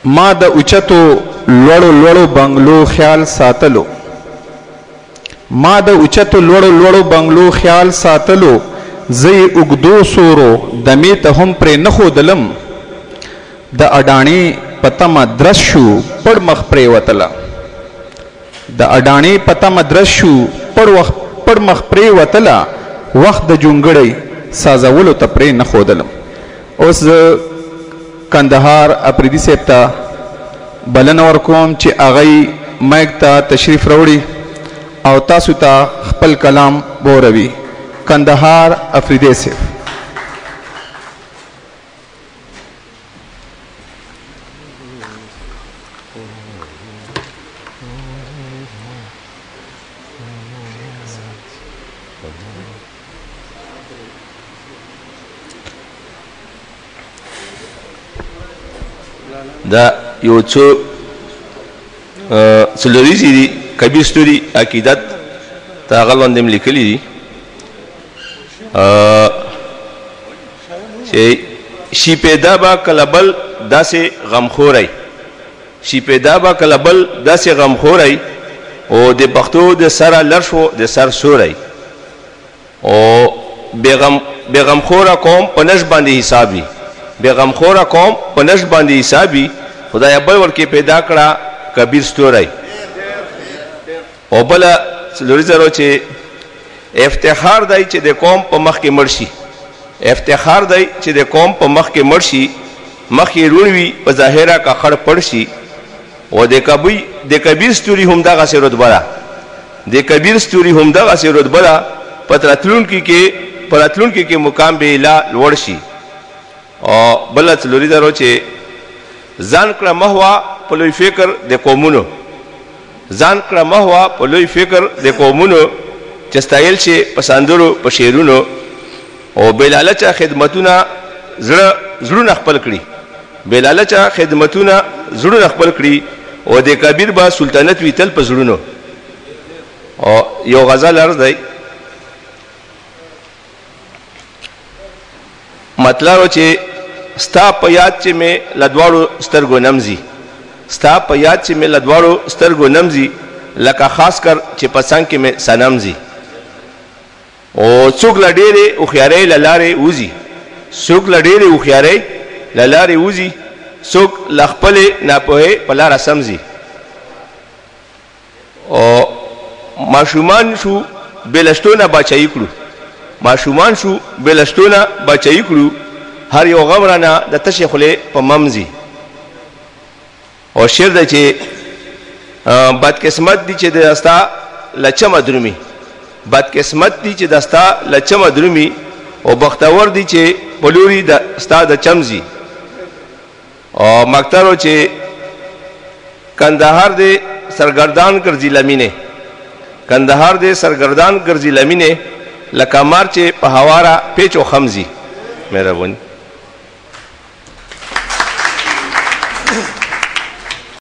ما د اوچتو لوړو لوړو بنگلو خیال ساتلو ما د اوچتو لوړو لوړو بنگلو خیال ساتلو زی اوږدو سورو دمې ته هم پرې نه ښودلم د اډاڼې په تمه درس شو پړ مخ پرېوتله د اډاڼې په تمه درس شو پړ مخ پرېوتله وخت د جونګړی سازولو ته پرې نه ښودلم. اوس زه کندهار اپریدي صاحب ته بلنه ورکوم چې هغوی مایک ته تشریف راوړي او تاسو ته خپل کلام بوروي. کندهار اپریدي صاحب. دا یو څو څلوریزې دي کبیر ستوري عقیدت ته هغه لاندې م لیکلي دي چې شي پیدا به کله بل داسې غمخوری شي پیدا به کله بل داسې غمخوری او د پښتو د سره لر شو د سر سوری او بېغمخوره قوم په نش باندې حساب وي بېغمخوره قوم په نش باندې حساب وي خدای بل ورکې پیدا کړه کبیر ستوری او بله څلوریزه چې افتخار دی چې د قوم په مخ کې مړ شي افتخار دی چې د قوم په مخ کې مړ شي مخ یې روڼ وي په ظاهره که خړ پړ شي او د کبیر ستوري همدغسې رتبه ده د کبیر ستوري همدغسې رتبه ده په راتلونکي کې مقام به لا لوړ شي. او بله څلوریزه چې ځان کړه مهوه په لوی فکر د قومونو ځان کړه مهوه په لوی فکر د قومونو چې ستایل شي په سندرو په شعرونو او بېلالچه خدمتونه زړونه خپل کړي بېلالچه خدمتونه زړونه خپل کړي او د کبیر به سلطنت وي تل په زړونو. او یو غزل عرض دی مطلب چې ستا په یاد چې مې له دواړو سترګو نمځي ستا په یاد چې مې له دواړو سترګو نمځي لکه خاص کر چې په څنګ کې مې صنم ځي او څوک له ډېرې هوښیارۍ له لارې وځي څوک له ډېرې هوښیارۍ له لارې وځي څوک له خپلې ناپوهۍ په لاره سمځي. او ماشومان شو بې له شتونه باچایي کړو ماشومان شو بې له شتونه باچایي کړو هر یو غم رانه د تشې خولې په ممځي. او شعر دی چې بدقسمت دی چې د ستا له چمه درومي بدقسمت دی چې د ستا له چمه درومي او بختور دی چې په لوري د ستا د چمځي. او مکترو چې کندهار دې سرګردان ګرځي لمینې کندهار دې سرګردان ګرځي لمینې لکه مار چې په هواره پیچ و خمځي. مهرباني.